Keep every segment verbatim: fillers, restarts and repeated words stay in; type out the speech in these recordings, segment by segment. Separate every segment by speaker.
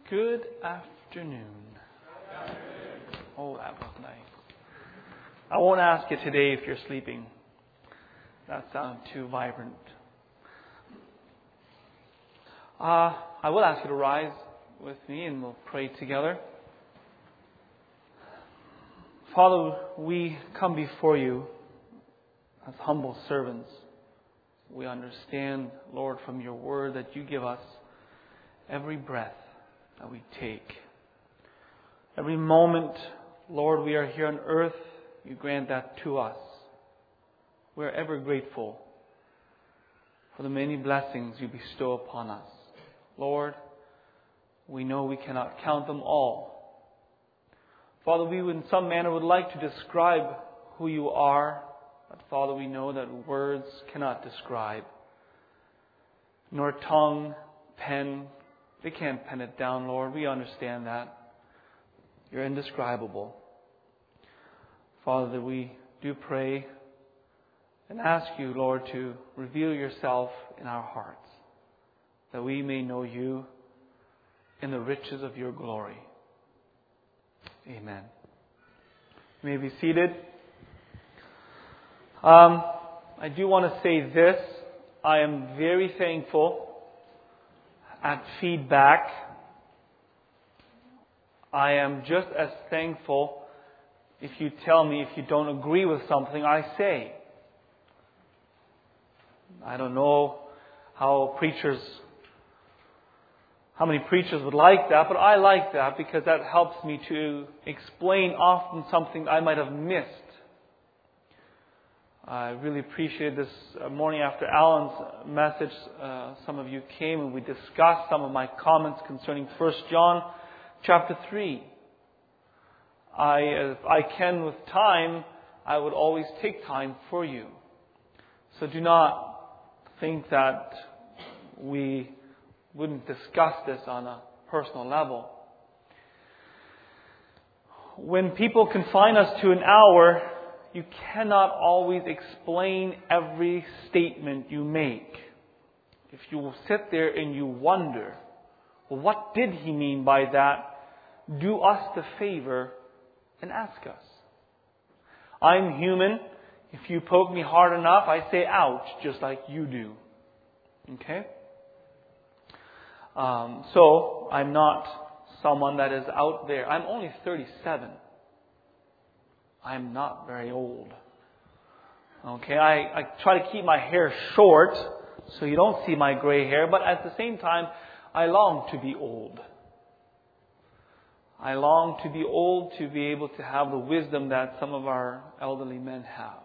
Speaker 1: Good afternoon. Oh, that was nice. I won't ask you today if you're sleeping. That sounds too vibrant. Uh, I will ask you to rise with me and we'll pray together. Father, we come before you as humble servants. We understand, Lord, from your word that you give us every breath that we take. Every moment, Lord, we are here on earth, you grant that to us. We are ever grateful for the many blessings you bestow upon us. Lord, we know we cannot count them all. Father, we in some manner would like to describe who you are, but Father, we know that words cannot describe, nor tongue, pen, they can't pen it down, Lord. We understand that. You're indescribable. Father, that we do pray and ask you, Lord, to reveal yourself in our hearts, that we may know you in the riches of your glory. Amen. You may be seated. Um, I do want to say this. I am very thankful at feedback. I am just as thankful if you tell me if you don't agree with something I say. I don't know how preachers, how many preachers would like that, but I like that because that helps me to explain often something I might have missed. I really appreciate this morning after Alan's message. Uh, some of you came and we discussed some of my comments concerning First John chapter three. I, if I can with time, I would always take time for you. So do not think that we wouldn't discuss this on a personal level. When people confine us to an hour, you cannot always explain every statement you make. If you will sit there and you wonder, well, what did he mean by that? Do us the favor and ask us. I'm human. If you poke me hard enough, I say ouch, just like you do. Okay? Um, so, I'm not someone that is out there. I'm only thirty-seven. I'm not very old. Okay, I, I try to keep my hair short so you don't see my gray hair, but at the same time, I long to be old. I long to be old to be able to have the wisdom that some of our elderly men have.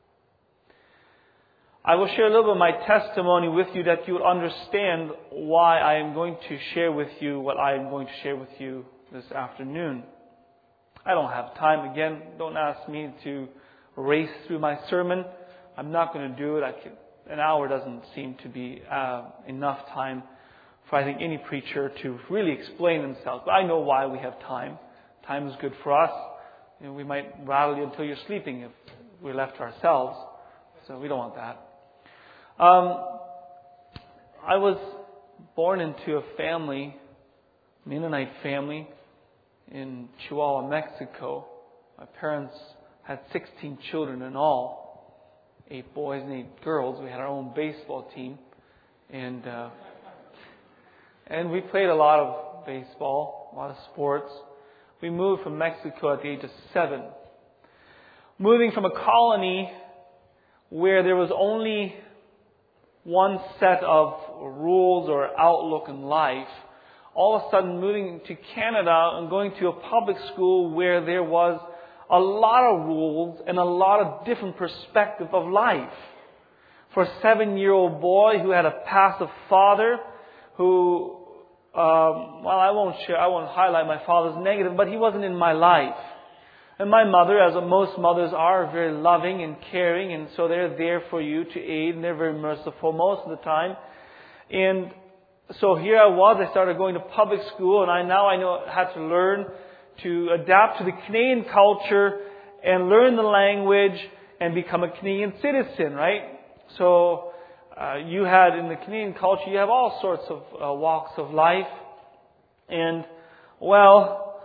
Speaker 1: I will share a little bit of my testimony with you that you would understand why I am going to share with you what I am going to share with you this afternoon. I don't have time. Again, don't ask me to race through my sermon. I'm not going to do it. I can, an hour doesn't seem to be uh, enough time for, I think, any preacher to really explain themselves. But I know why we have time. Time is good for us. You know, we might rattle you until you're sleeping if we're left to ourselves. So we don't want that. Um, I was born into a family, Mennonite family, in Chihuahua, Mexico. My parents had sixteen children in all, eight boys and eight girls. We had our own baseball team, and uh, and we played a lot of baseball, a lot of sports. We moved from Mexico at the age of seven, moving from a colony where there was only one set of rules or outlook in life. All of a sudden moving to Canada and going to a public school where there was a lot of rules and a lot of different perspective of life. For a seven-year-old boy who had a passive father who, um, well, I won't share, I won't highlight my father's negative, but he wasn't in my life. And my mother, as most mothers are, very loving and caring, and so they're there for you to aid, and they're very merciful most of the time. And so here I was, I started going to public school, and I now I know had to learn to adapt to the Canadian culture and learn the language and become a Canadian citizen, right? So uh, you had in the Canadian culture, you have all sorts of uh, walks of life. And Well,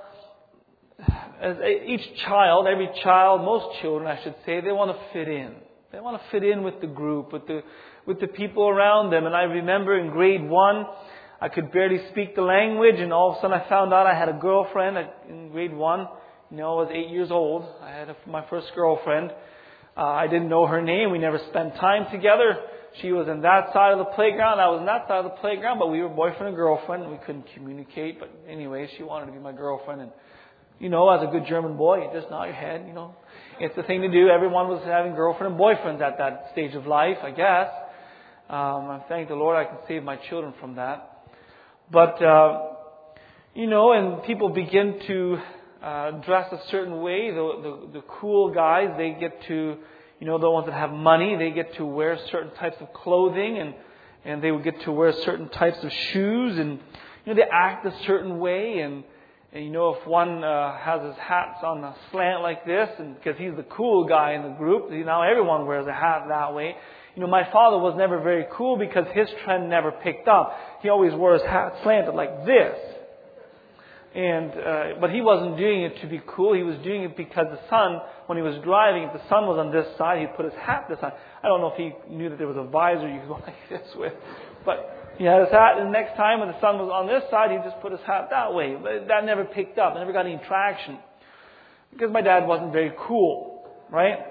Speaker 1: as each child, every child, most children, I should say, they want to fit in. They want to fit in with the group, with the with the people around them. And I remember in grade one, I could barely speak the language, and all of a sudden I found out I had a girlfriend in grade one. You know, I was eight years old. I had a, my first girlfriend. Uh, I didn't know her name. We never spent time together. She was in that side of the playground. I was on that side of the playground, but we were boyfriend and girlfriend. We couldn't communicate. But anyway, she wanted to be my girlfriend. And, you know, as a good German boy, you just nod your head, you know. It's the thing to do. Everyone was having girlfriend and boyfriends at that stage of life, I guess. Um, I thank the Lord I can save my children from that. But, uh, you know, and people begin to uh, dress a certain way. The, the, the cool guys, they get to, you know, the ones that have money, they get to wear certain types of clothing, and, and they would get to wear certain types of shoes, and, you know, they act a certain way. And, and you know, if one uh, has his hats on a slant like this, and because he's the cool guy in the group, you know, everyone wears a hat that way. You know, my father was never very cool because his trend never picked up. He always wore his hat slanted like this. And, uh, but he wasn't doing it to be cool. He was doing it because the sun, when he was driving, if the sun was on this side, he'd put his hat this side. I don't know if he knew that there was a visor you could go like this with. But he had his hat, and the next time when the sun was on this side, he'd just put his hat that way. But that never picked up. It never got any traction. Because my dad wasn't very cool, right?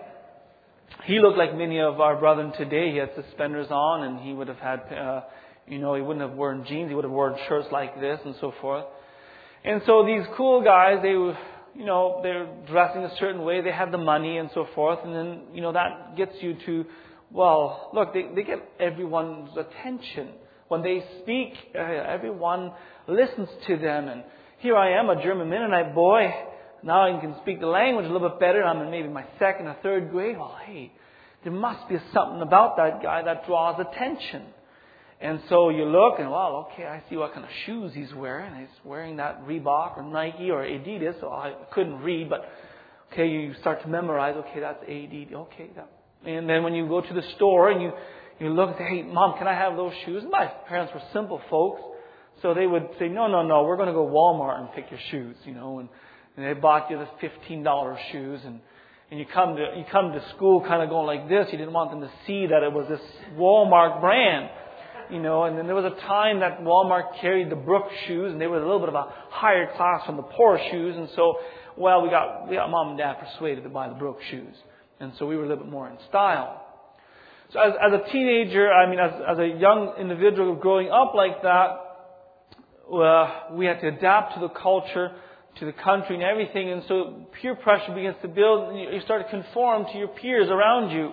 Speaker 1: He looked like many of our brethren today. He had suspenders on, and he would have had, uh, you know, he wouldn't have worn jeans. He would have worn shirts like this and so forth. And so these cool guys, they were, you know, they're dressing a certain way. They have the money and so forth. And then, you know, that gets you to, well, look, they, they get everyone's attention. When they speak, uh, everyone listens to them. And here I am, a German Mennonite boy. Now I can speak the language a little bit better. I'm in maybe my second or third grade. Well, hey, there must be something about that guy that draws attention. And so you look and, well, okay, I see what kind of shoes he's wearing. He's wearing that Reebok or Nike or Adidas. So I couldn't read, but okay, you start to memorize. Okay, that's Adidas. Okay, that. And then when you go to the store and you you look and say, hey, Mom, can I have those shoes? And my parents were simple folks, so they would say, no, no, no, we're going to go Walmart and pick your shoes, you know. And, and they bought you the fifteen dollar shoes, and and you come to you come to school kind of going like this. You didn't want them to see that it was this Walmart brand. You know, and then there was a time that Walmart carried the Brooks shoes, and they were a little bit of a higher class from the poor shoes. And so, well, we got we got Mom and Dad persuaded to buy the Brooks shoes, and so we were a little bit more in style. So, as, as a teenager, I mean, as as a young individual growing up like that, uh, we had to adapt to the culture, to the country, and everything. And so, peer pressure begins to build, and you, you start to conform to your peers around you.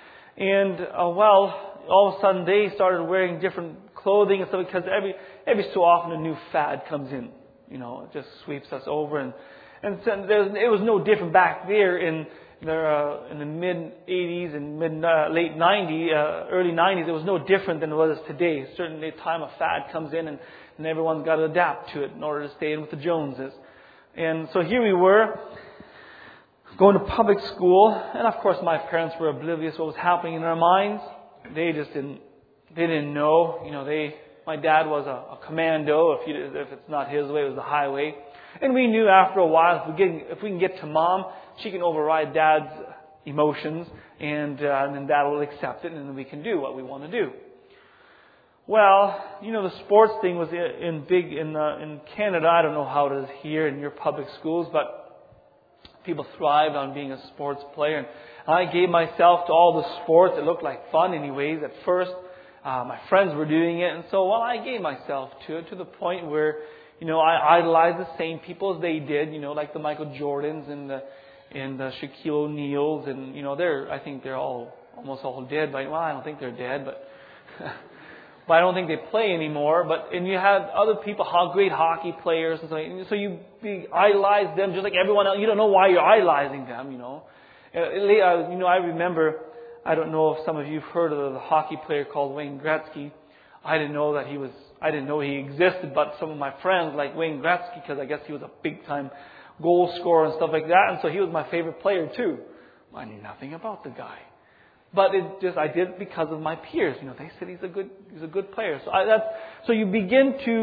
Speaker 1: And uh, well. All of a sudden, they started wearing different clothing and stuff because every every so often a new fad comes in. You know, it just sweeps us over, and and so there's, it was no different back there in there uh, in the mid eighties and mid uh, late nineties, uh, early nineties. It was no different than it was today. Certainly, a time a fad comes in, and and everyone's got to adapt to it in order to stay in with the Joneses. And so here we were, going to public school, and of course, my parents were oblivious to what was happening in our minds. They just didn't. They didn't know. You know, they. My dad was a, a commando. If you, if it's not his way, it was the highway. And we knew after a while, if we get, if we can get to Mom, she can override Dad's emotions, and, uh, and then Dad will accept it, and then we can do what we want to do. Well, you know, the sports thing was in, in big in uh, in Canada. I don't know how it is here in your public schools, but people thrived on being a sports player. And I gave myself to all the sports. It looked like fun anyways at first. Uh, my friends were doing it. And so, well, I gave myself to it to the point where, you know, I idolized the same people as they did, you know, like the Michael Jordans and the, and the Shaquille O'Neals. And, you know, they're, I think they're all, almost all dead. But, well, I don't think they're dead, but, but I don't think they play anymore. But, and you had other people, how great hockey players and so, and so you be, idolize them just like everyone else. You don't know why you're idolizing them, you know. Uh, you know, I remember, I don't know if some of you have heard of the hockey player called Wayne Gretzky. I didn't know that he was, I didn't know he existed, but some of my friends like Wayne Gretzky, because I guess he was a big time goal scorer and stuff like that, and so he was my favorite player too. I knew nothing about the guy. But it just, I did it because of my peers. You know, they said he's a good, he's a good player. So I, that's, so you begin to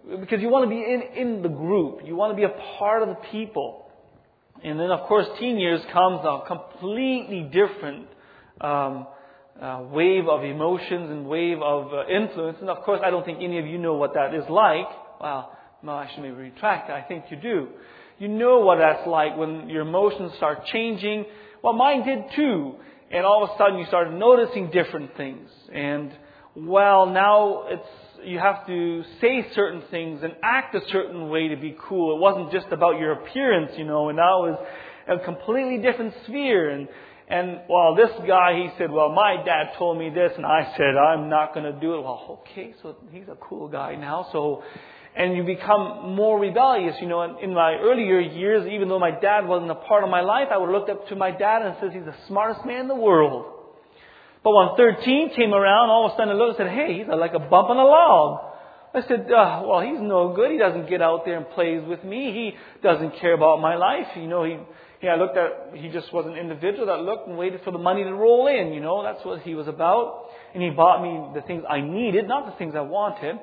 Speaker 1: because you want to be in, in the group. You want to be a part of the people. And then, of course, teen years comes a completely different um, uh, wave of emotions and wave of uh, influence. And, of course, I don't think any of you know what that is like. Well, no, I should maybe retract that. I think you do. You know what that's like when your emotions start changing. Well, mine did too. And all of a sudden you start noticing different things. And, well, now it's you have to say certain things and act a certain way to be cool. It wasn't just about your appearance, you know, and now it was a completely different sphere. And, and well, this guy, he said, well, my dad told me this, and I said, I'm not going to do it. Well, okay, so he's a cool guy now. So, and you become more rebellious, you know. In my earlier years, even though my dad wasn't a part of my life, I would have looked up to my dad and says he's the smartest man in the world. But when thirteen came around, all of a sudden I looked and said, hey, he's like a bump on a log. I said, uh, well, he's no good. He doesn't get out there and plays with me. He doesn't care about my life. You know, he, he I looked at, he just was an individual that looked and waited for the money to roll in. You know, that's what he was about. And he bought me the things I needed, not the things I wanted.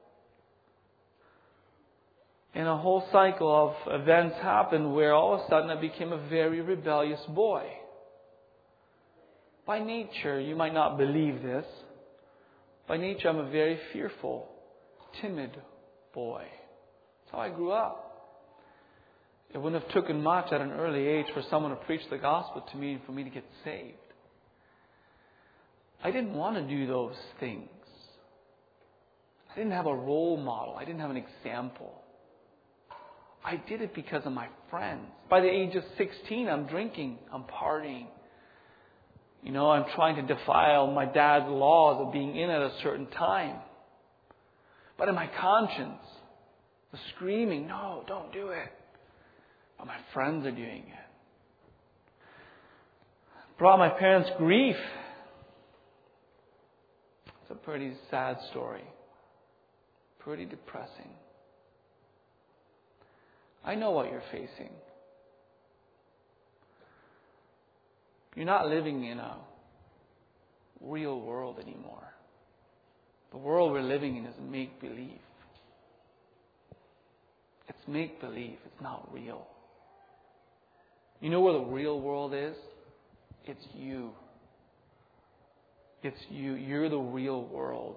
Speaker 1: And a whole cycle of events happened where all of a sudden I became a very rebellious boy. By nature, you might not believe this. By nature, I'm a very fearful, timid boy. That's how I grew up. It wouldn't have taken much at an early age for someone to preach the gospel to me and for me to get saved. I didn't want to do those things. I didn't have a role model. I didn't have an example. I did it because of my friends. By the age of sixteen, I'm drinking, I'm partying. You know, I'm trying to defile my dad's laws of being in at a certain time. But in my conscience, the screaming, no, don't do it. But my friends are doing it. Brought my parents grief. It's a pretty sad story. Pretty depressing. I know what you're facing. You're not living in a real world anymore. The world we're living in is make-believe. It's make-believe. It's not real. You know where the real world is? It's you. It's you. You're the real world.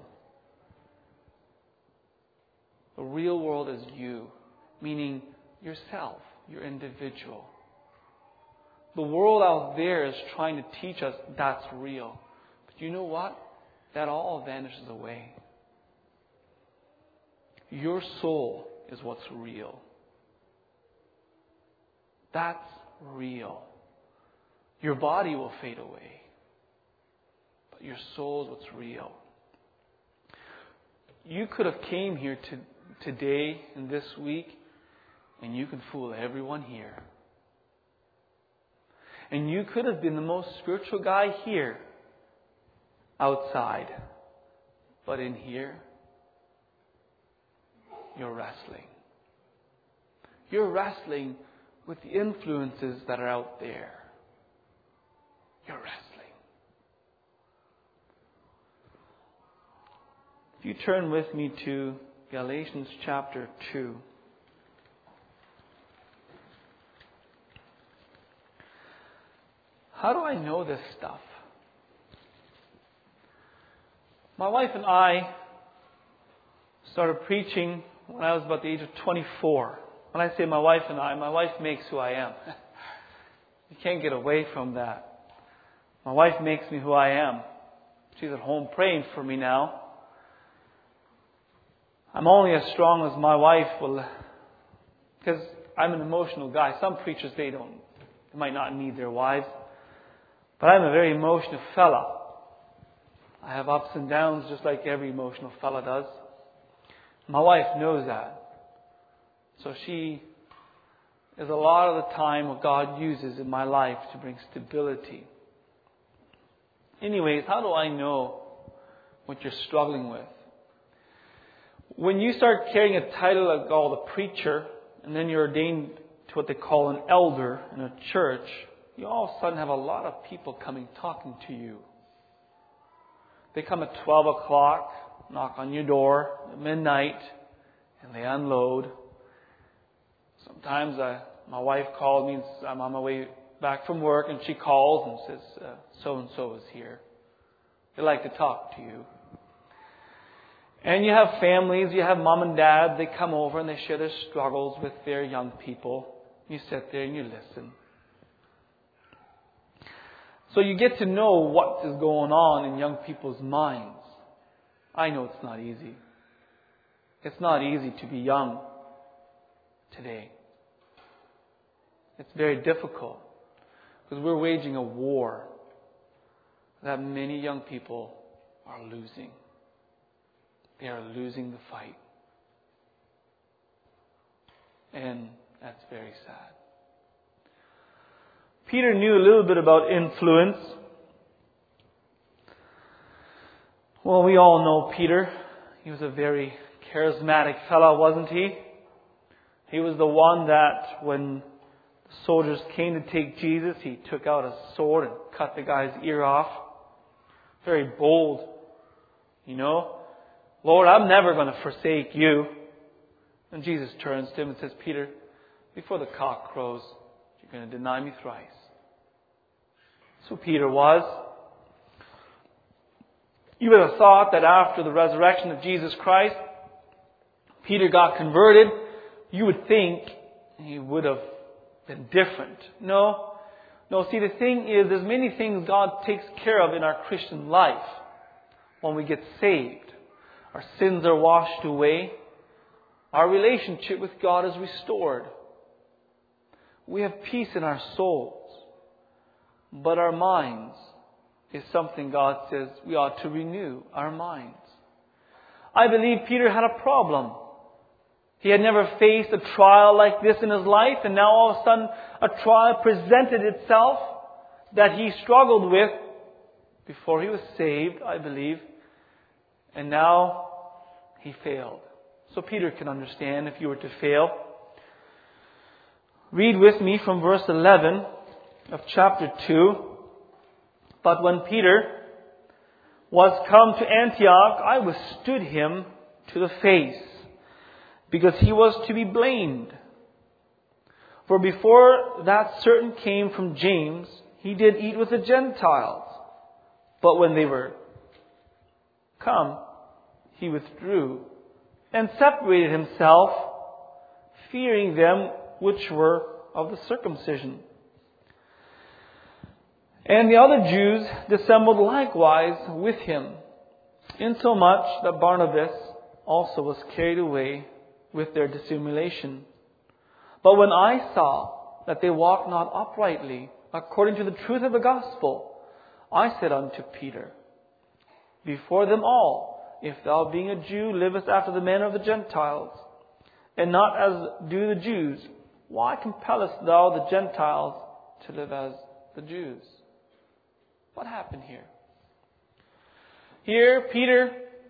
Speaker 1: The real world is you, meaning yourself, your individual. The world out there is trying to teach us that's real. But you know what? That all vanishes away. Your soul is what's real. That's real. Your body will fade away. But your soul is what's real. You could have came here to, today and this week, and you can fool everyone here. And you could have been the most spiritual guy here, outside. But in here, you're wrestling. You're wrestling with the influences that are out there. You're wrestling. If you turn with me to Galatians chapter two. How do I know this stuff? My wife and I started preaching when I was about the age of twenty-four. When I say my wife and I, my wife makes who I am. You can't get away from that. My wife makes me who I am. She's at home praying for me now. I'm only as strong as my wife will, because I'm an emotional guy. Some preachers, they don't, they might not need their wives. But I'm a very emotional fella. I have ups and downs just like every emotional fella does. My wife knows that. So she is a lot of the time what God uses in my life to bring stability. Anyways, how do I know what you're struggling with? When you start carrying a title like called a preacher, and then you're ordained to what they call an elder in a church, you all of a sudden have a lot of people coming talking to you. They come at twelve o'clock, knock on your door at midnight, and they unload. Sometimes I, my wife called me, and I'm on my way back from work, and she calls and says, uh, so-and-so is here. They like to talk to you. And you have families, you have mom and dad, they come over and they share their struggles with their young people. You sit there and you listen. So you get to know what is going on in young people's minds. I know it's not easy. It's not easy to be young today. It's very difficult because we're waging a war that many young people are losing. They are losing the fight. And that's very sad. Peter knew a little bit about influence. Well, we all know Peter. He was a very charismatic fellow, wasn't he? He was the one that when the soldiers came to take Jesus, he took out a sword and cut the guy's ear off. Very bold. You know, Lord, I'm never going to forsake you. And Jesus turns to him and says, Peter, before the cock crows, you're going to deny me thrice. So Peter was. You would have thought that after the resurrection of Jesus Christ, Peter got converted. You would think he would have been different. No. No, see, the thing is, there's many things God takes care of in our Christian life. When we get saved, our sins are washed away. Our relationship with God is restored. We have peace in our souls. But our minds is something God says we ought to renew our minds. I believe Peter had a problem. He had never faced a trial like this in his life, and now all of a sudden a trial presented itself that he struggled with before he was saved, I believe. And now he failed. So Peter can understand if you were to fail. Read with me from verse eleven of chapter two. But when Peter was come to Antioch, I withstood him to the face, because he was to be blamed. For before that certain came from James, he did eat with the Gentiles. But when they were come, he withdrew and separated himself, fearing them which were of the circumcision. And the other Jews dissembled likewise with him, insomuch that Barnabas also was carried away with their dissimulation. But when I saw that they walked not uprightly, according to the truth of the gospel, I said unto Peter, before them all, if thou being a Jew livest after the manner of the Gentiles, and not as do the Jews, why compellest thou the Gentiles to live as the Jews? What happened here? Here, Peter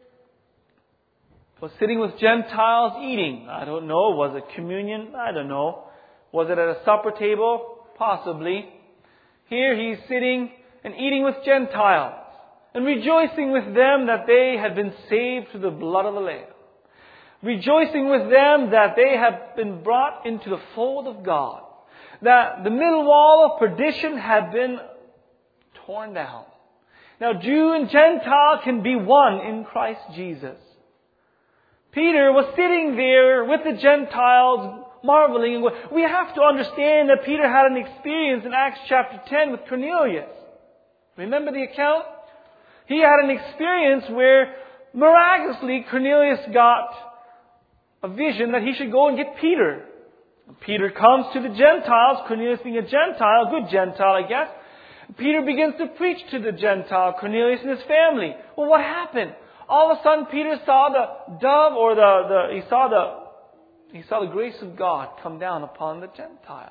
Speaker 1: was sitting with Gentiles eating. I don't know. Was it communion? I don't know. Was it at a supper table? Possibly. Here he's sitting and eating with Gentiles and rejoicing with them that they had been saved through the blood of the Lamb. Rejoicing with them that they have been brought into the fold of God. That the middle wall of perdition had been torn down. Now, Jew and Gentile can be one in Christ Jesus. Peter was sitting there with the Gentiles, marveling. We have to understand that Peter had an experience in Acts chapter ten with Cornelius. Remember the account? He had an experience where miraculously Cornelius got a vision that he should go and get Peter. Peter comes to the Gentiles, Cornelius being a Gentile, a good Gentile, I guess. Peter begins to preach to the Gentile, Cornelius and his family. Well, what happened? All of a sudden, Peter saw the dove, or the, the he saw the he saw the grace of God come down upon the Gentile.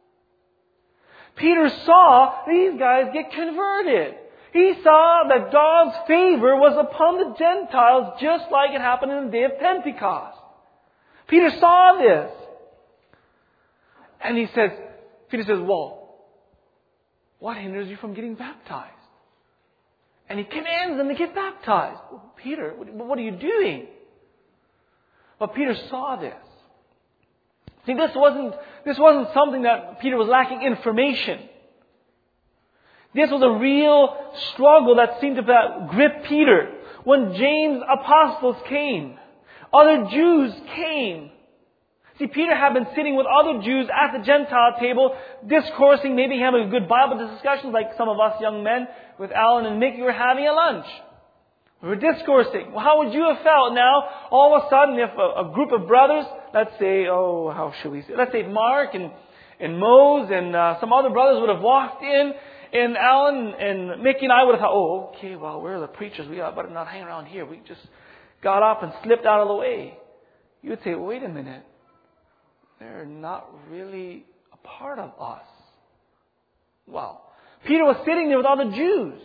Speaker 1: Peter saw these guys get converted. He saw that God's favor was upon the Gentiles, just like it happened in the day of Pentecost. Peter saw this, and he says, Peter says, "Well, what hinders you from getting baptized?" And he commands them to get baptized. Well, Peter, what are you doing? But Peter saw this. See, this wasn't, this wasn't something that Peter was lacking information. This was a real struggle that seemed to grip Peter. When James' apostles came, other Jews came. See, Peter had been sitting with other Jews at the Gentile table, discoursing, maybe having a good Bible discussion like some of us young men with Alan and Mickey were having a lunch. We were discoursing. Well, how would you have felt now, all of a sudden, if a, a group of brothers, let's say, oh, how should we say, let's say Mark and, and Mose and uh, some other brothers would have walked in, and Alan and Mickey and I would have thought, oh, okay, well, we're the preachers. We better not hang around here. We just got up and slipped out of the way. You would say, wait a minute. They're not really a part of us. Well, Peter was sitting there with other Jews.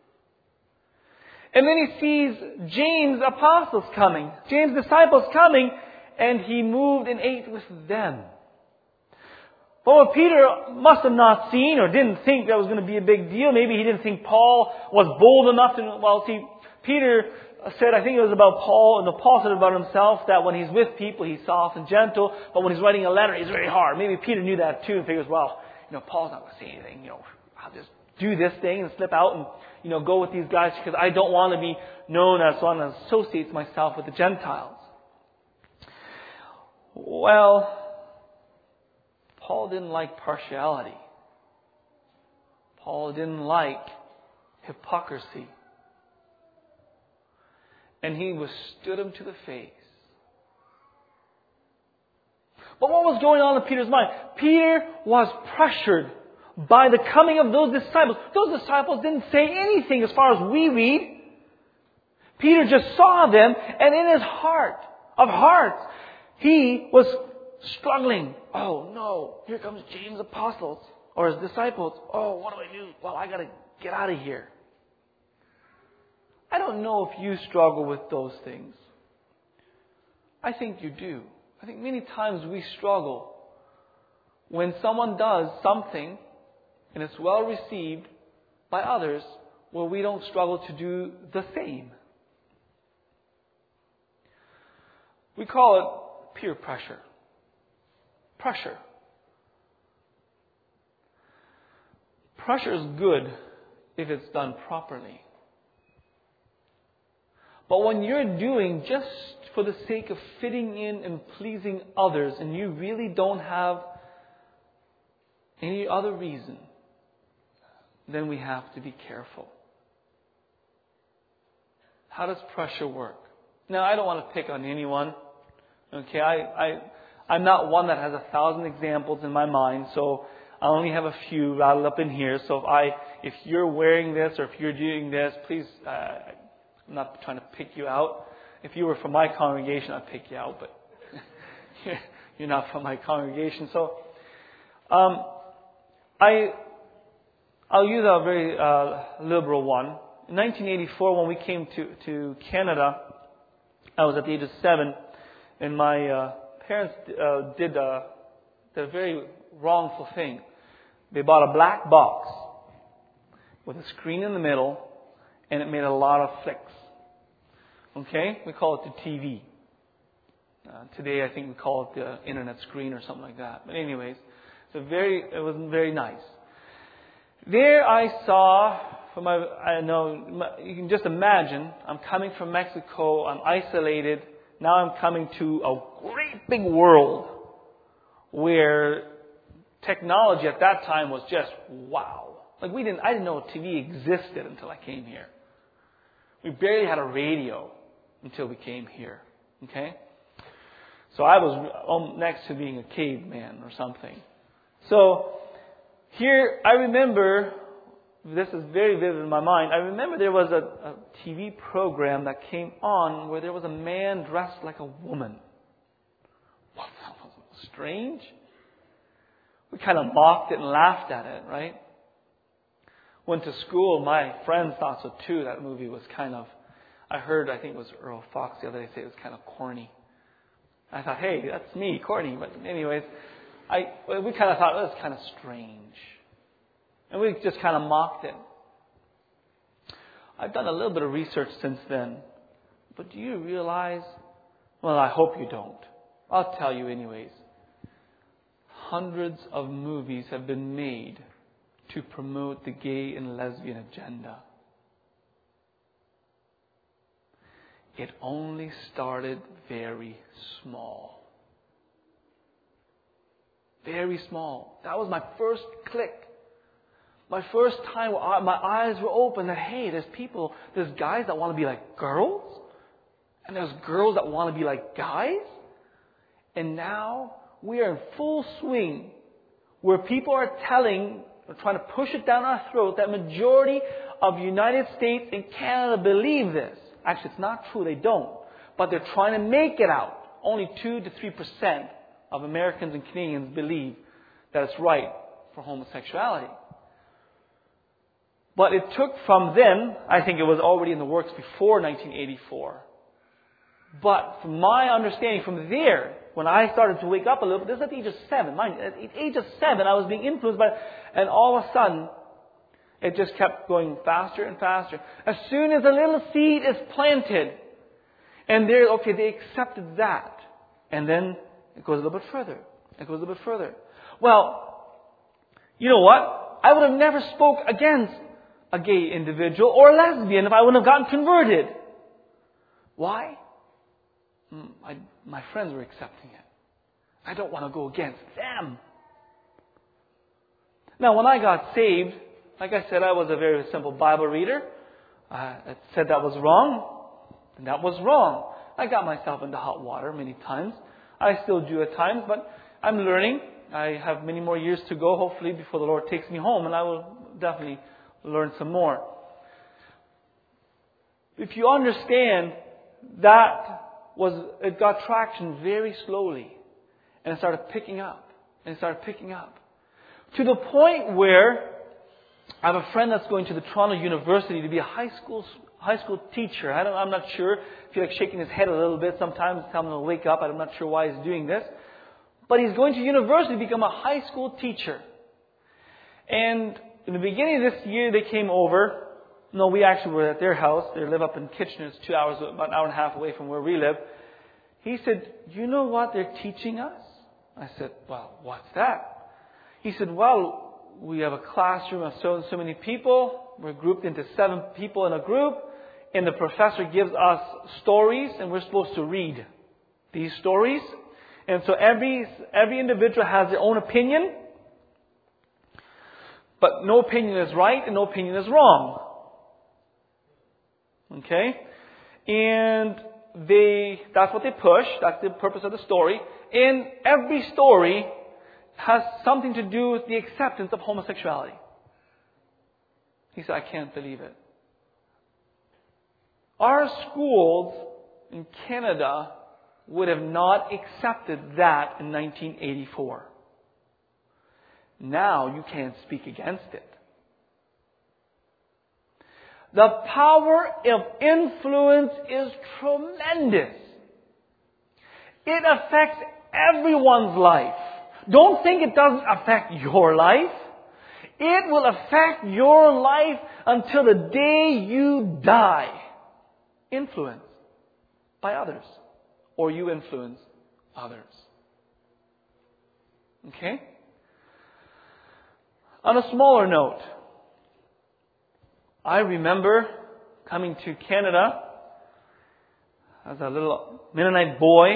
Speaker 1: And then he sees James' apostles coming, James' disciples coming, and he moved and ate with them. But what Peter must have not seen or didn't think that was going to be a big deal, maybe he didn't think Paul was bold enough to, well, see, Peter said, I think it was about Paul, and Paul said about himself that when he's with people, he's soft and gentle, but when he's writing a letter, he's very hard. Maybe Peter knew that too and figures, well, you know, Paul's not going to say anything, you know, I'll just do this thing and slip out and, you know, go with these guys because I don't want to be known as one that associates myself with the Gentiles. Well, Paul didn't like partiality. Paul didn't like hypocrisy. And he withstood him to the face. But what was going on in Peter's mind? Peter was pressured by the coming of those disciples. Those disciples didn't say anything as far as we read. Peter just saw them, and in his heart, of hearts, he was struggling. Oh no, here comes James' apostles, or his disciples. Oh, what do I do? Well, I got to get out of here. I don't know if you struggle with those things. I think you do. I think many times we struggle when someone does something and it's well received by others, where we don't struggle to do the same. We call it peer pressure. Pressure. Pressure is good if it's done properly. But when you're doing just for the sake of fitting in and pleasing others, and you really don't have any other reason, then we have to be careful. How does pressure work? Now, I don't want to pick on anyone. Okay, I, I, I'm not one that has a thousand examples in my mind, so I only have a few rattled up in here. So if I, if you're wearing this or if you're doing this, please, uh, I'm not trying to pick you out. If you were from my congregation, I'd pick you out, but you're not from my congregation. So, um, I, I'll use a very uh, liberal one. In nineteen eighty-four, when we came to, to Canada, I was at the age of seven, and my uh, parents uh, did, a, did a very wrongful thing. They bought a black box with a screen in the middle, and it made a lot of flicks. Okay? We call it the T V. Uh, today, I think we call it the internet screen or something like that. But anyways, so very, it was very nice. There I saw, from my, I know, you can just imagine, I'm coming from Mexico, I'm isolated, now I'm coming to a great big world where technology at that time was just wow. Like we didn't, I didn't know T V existed until I came here. We barely had a radio until we came here. Okay? So I was next to being a caveman or something. So here, I remember, this is very vivid in my mind, I remember there was a, a T V program that came on where there was a man dressed like a woman. Well, that was strange. We kind of mocked it and laughed at it, right? Went to school, my friends thought so too. That movie was kind of, I heard, I think it was Earl Fox the other day say it was kind of corny. I thought, hey, that's me, corny. But anyways, I we kind of thought it was kind of strange. And we just kind of mocked it. I've done a little bit of research since then. But do you realize Well, I hope you don't. I'll tell you anyways. Hundreds of movies have been made to promote the gay and lesbian agenda. It only started very small. Very small. That was my first click. My first time where my eyes were open that, hey, there's people, there's guys that want to be like girls. And there's girls that want to be like guys. And now we are in full swing where people are telling, or trying to push it down our throat, that majority of the United States and Canada believe this. Actually, it's not true. They don't. But they're trying to make it out. Only two to three percent of Americans and Canadians believe that it's right for homosexuality. But it took from then, I think it was already in the works before nineteen eighty-four. But from my understanding from there, when I started to wake up a little bit, this is at the age of seven. Mind you, at the age of seven, I was being influenced by it. And all of a sudden, it just kept going faster and faster. As soon as a little seed is planted, and they're, okay, they accepted that. And then it goes a little bit further. It goes a little bit further. Well, you know what? I would have never spoke against a gay individual or a lesbian if I wouldn't have gotten converted. Why? I, my friends were accepting it. I don't want to go against them. Now, when I got saved, like I said, I was a very simple Bible reader. Uh, I said that was wrong, and that was wrong. I got myself into hot water many times. I still do at times, but I'm learning. I have many more years to go, hopefully, before the Lord takes me home, and I will definitely learn some more. If you understand, that was, it got traction very slowly, and it started picking up, and it started picking up. To the point where I have a friend that's going to the Toronto University to be a high school high school teacher. I don't, I'm not sure. I feel like shaking his head a little bit sometimes, telling him to wake up. I'm not sure why he's doing this. But he's going to university to become a high school teacher. And in the beginning of this year, they came over. No, we actually were at their house. They live up in Kitchener. It's two hours, about an hour and a half away from where we live. He said, "You know what they're teaching us?" I said, "Well, what's that?" He said, "Well, we have a classroom of so and so many people. We're grouped into seven people in a group. And the professor gives us stories, and we're supposed to read these stories. And so every every individual has their own opinion. But no opinion is right and no opinion is wrong. Okay? And they that's what they push. That's the purpose of the story. And every story has something to do with the acceptance of homosexuality." He said, "I can't believe it." Our schools in Canada would have not accepted that in nineteen eighty-four. Now you can't speak against it. The power of influence is tremendous. It affects everyone's life. Don't think it doesn't affect your life. It will affect your life until the day you die. Influence by others. Or you influence others. Okay? On a smaller note, I remember coming to Canada as a little Mennonite boy.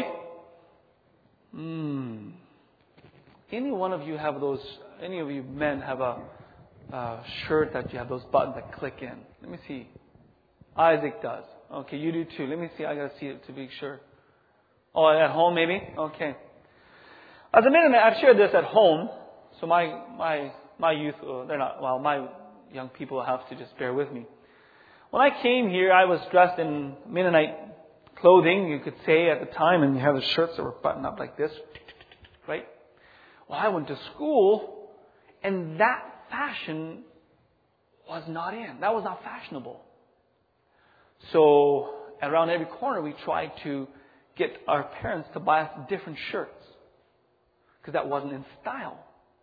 Speaker 1: Hmm. Any one of you have those, any of you men have a, a shirt that you have those buttons that click in? Let me see. Isaac does. Okay, you do too. Let me see. I gotta see it to be sure. Oh, at home maybe? Okay. As a Mennonite, I've shared this at home. So my, my, my youth, uh, they're not, well, my young people have to just bear with me. When I came here, I was dressed in Mennonite clothing, you could say at the time, and you have the shirts that were buttoned up like this, right? Well, I went to school, and that fashion was not in. That was not fashionable. So around every corner, we tried to get our parents to buy us different shirts, because that wasn't in style.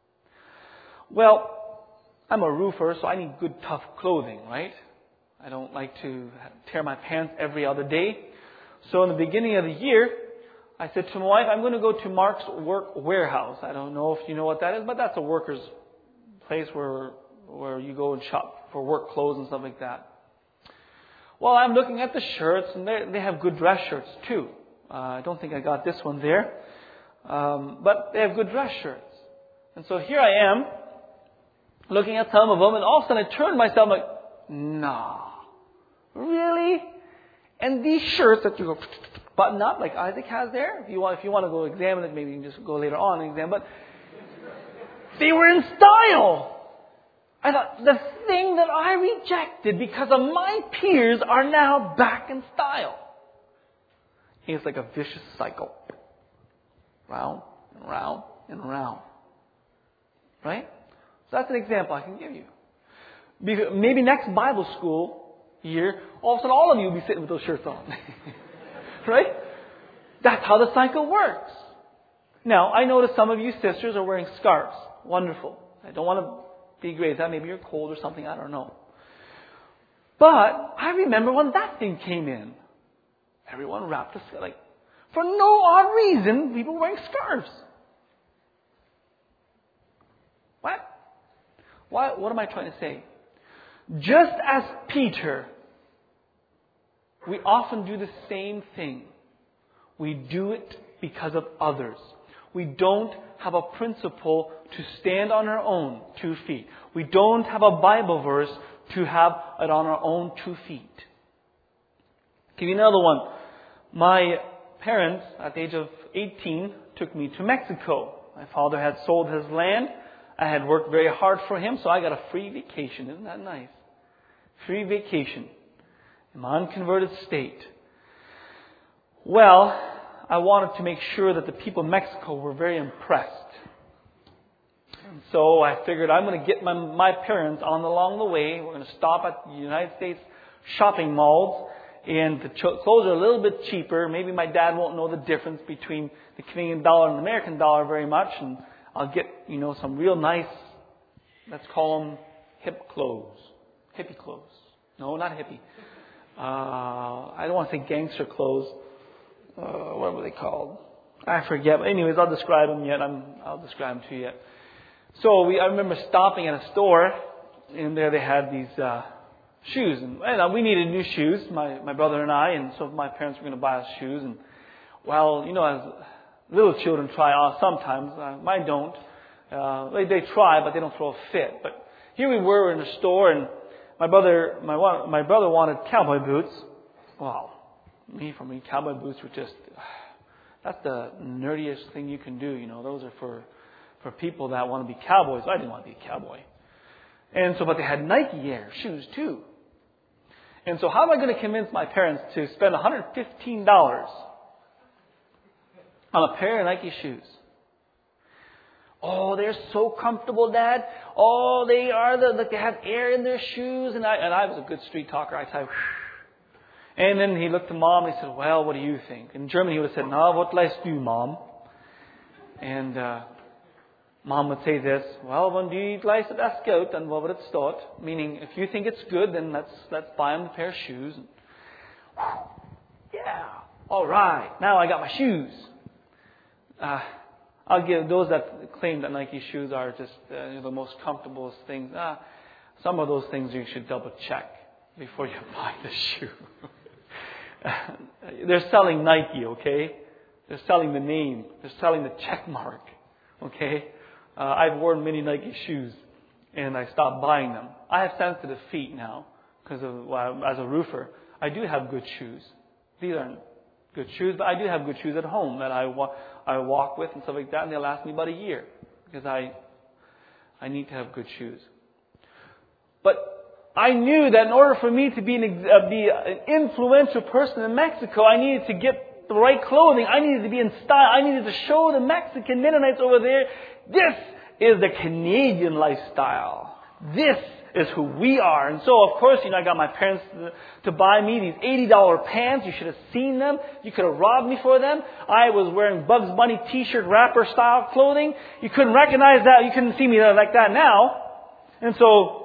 Speaker 1: Well, I'm a roofer, so I need good, tough clothing, right? I don't like to tear my pants every other day. So in the beginning of the year, I said to my wife, I'm going to go to Mark's Work Warehouse. I don't know if you know what that is, but that's a worker's place where where you go and shop for work clothes and stuff like that. Well, I'm looking at the shirts, and they they have good dress shirts too. Uh, I don't think I got this one there, um, but they have good dress shirts. And so here I am, looking at some of them, and all of a sudden I turned myself like, nah, really? And these shirts that you go button up, like Isaac has there, if you want, if you want to go examine it, maybe you can just go later on and examine. But they were in style. I thought, the thing that I rejected because of my peers are now back in style. It's like a vicious cycle. Round and round and round. Right? So that's an example I can give you. Maybe next Bible school year, all of a sudden all of you will be sitting with those shirts on. Right? That's how the cycle works. Now, I notice some of you sisters are wearing scarves. Wonderful. I don't want to degrade that. Maybe you're cold or something. I don't know. But I remember when that thing came in. Everyone wrapped a like for no odd reason, people were wearing scarves. What? Why? What am I trying to say? Just as Peter, we often do the same thing. We do it because of others. We don't have a principle to stand on our own two feet. We don't have a Bible verse to have it on our own two feet. Give you another one. My parents, at the age of eighteen, took me to Mexico. My father had sold his land. I had worked very hard for him, so I got a free vacation. Isn't that nice? Free vacation in my unconverted state. Well, I wanted to make sure that the people of Mexico were very impressed. And so I figured I'm going to get my, my parents on along the way. We're going to stop at the United States shopping malls. And the clothes are a little bit cheaper. Maybe my dad won't know the difference between the Canadian dollar and the American dollar very much. And I'll get, you know, some real nice, let's call them hip clothes. Hippie clothes. No, not hippie. Uh, I don't want to say gangster clothes. Uh, what were they called? I forget. But anyways, I'll describe them yet. I'm, I'll describe them to you yet. So we, I remember stopping at a store, and there they had these uh, shoes, and, and we needed new shoes, my my brother and I, and so my parents were going to buy us shoes. And well, you know, as little children try on sometimes. Uh, mine don't. Uh, they they try, but they don't throw a fit. But here we were in a store, and my brother my my brother wanted cowboy boots. Wow, me for me, cowboy boots were just that's the nerdiest thing you can do. You know, those are for for people that want to be cowboys. I didn't want to be a cowboy. And so, but they had Nike Air shoes too. And so how am I going to convince my parents to spend one hundred fifteen dollars on a pair of Nike shoes? Oh, they're so comfortable, Dad. Oh, they are the, like they have air in their shoes. And I, and I was a good street talker. I typed, and then he looked to Mom and he said, well, what do you think? In German, he would have said, na, what leist du, Mom? And, uh, Mom would say this, well, when du leistet das Geld, then what would it start? Meaning, if you think it's good, then let's let's buy him a pair of shoes. And, whew, yeah, all right, now I got my shoes. Uh, I'll give those that claim that Nike shoes are just uh, the most comfortable things. Uh, some of those things you should double check before you buy the shoe. They're selling Nike, okay? They're selling the name. They're selling the check mark, okay? Uh, I've worn many Nike shoes, and I stopped buying them. I have sensitive feet now because of well, as a roofer. I do have good shoes. These aren't good shoes, but I do have good shoes at home that I wa- I walk with and stuff like that, and they last me about a year because I I need to have good shoes. But I knew that in order for me to be an, uh, be an influential person in Mexico, I needed to get the right clothing. I needed to be in style. I needed to show the Mexican Mennonites over there, this is the Canadian lifestyle. This is who we are. And so, of course, you know, I got my parents to, to buy me these eighty dollars pants. You should have seen them. You could have robbed me for them. I was wearing Bugs Bunny t-shirt wrapper style clothing. You couldn't recognize that. You couldn't see me like that now. And so,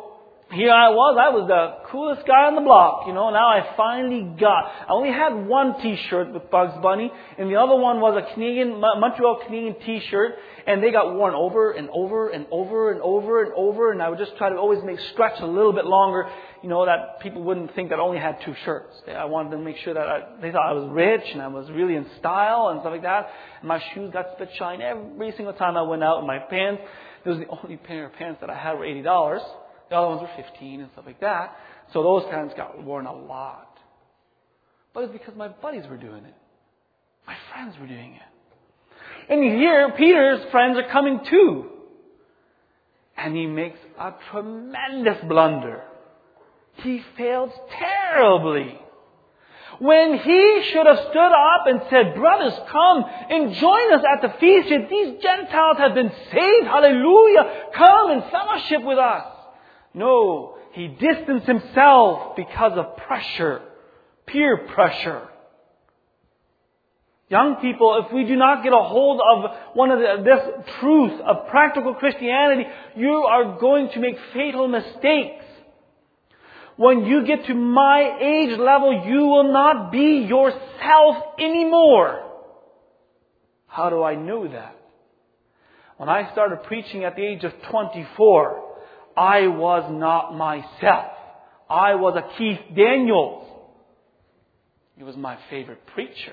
Speaker 1: here I was, I was the coolest guy on the block, you know. Now I finally got, I only had one t-shirt with Bugs Bunny, and the other one was a Canadian, Montreal Canadian t-shirt, and they got worn over and over and over and over and over, and I would just try to always make stretch a little bit longer, you know, that people wouldn't think that I only had two shirts. I wanted to make sure that I, they thought I was rich and I was really in style and stuff like that. And my shoes got spit shine every single time I went out, and my pants, it was the only pair of pants that I had were eighty dollars. The other ones were fifteen and stuff like that. So those pants got worn a lot. But it's because my buddies were doing it. My friends were doing it. And here, Peter's friends are coming too. And he makes a tremendous blunder. He fails terribly. When he should have stood up and said, brothers, come and join us at the feast. These Gentiles have been saved. Hallelujah. Come and fellowship with us. No, he distanced himself because of pressure, peer pressure. Young people, if we do not get a hold of one of the, this truth of practical Christianity, you are going to make fatal mistakes. When you get to my age level, you will not be yourself anymore. How do I know that? When I started preaching at the age of twenty-four, I was not myself. I was a Keith Daniels. He was my favorite preacher.